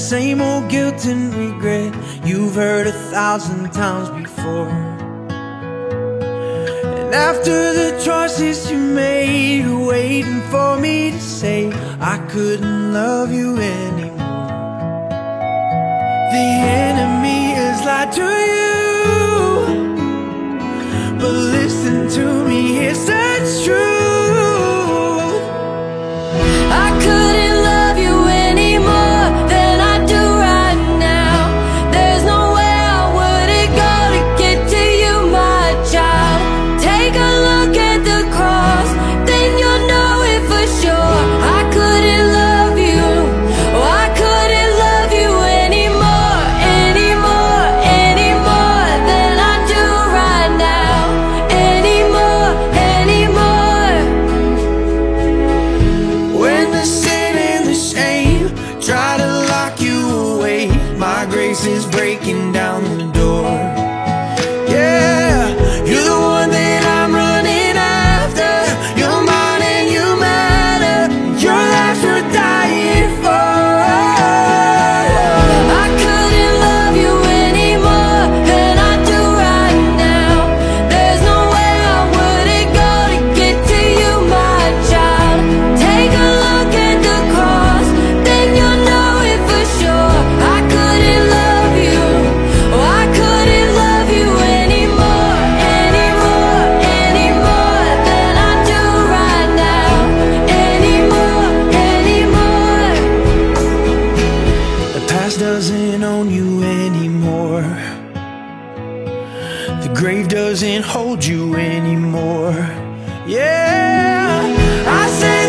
same old guilt and regret you've heard 1,000 times before. And after the choices you made, you're waiting for me to say I couldn't love you anymore. The enemy has lied to you, but listen to me, it's the truth. I couldn't love you any more than I do right now. There's nowhere I wouldn't go to get to you, my child. Take a look at the cross, then you'll know it for sure. I couldn't love you, oh, I couldn't love you anymore, anymore, anymore than I do right now. Anymore, anymore. When the sin and the shame try to lock you away, my grace is breaking down the door. Yeah, you're the one that I'm running after. You're mine and you matter. Your life's worth dying for. I couldn't love you anymore than I do right now. There's nowhere I wouldn't go to get to you, my child. Take a look at the cross, then you'll know it for sure. I couldn't love you, oh, I couldn't love you anymore, anymore, anymore than I do right now. Anymore, anymore. The past doesn't own you anymore. The grave doesn't hold you anymore. Yeah, I said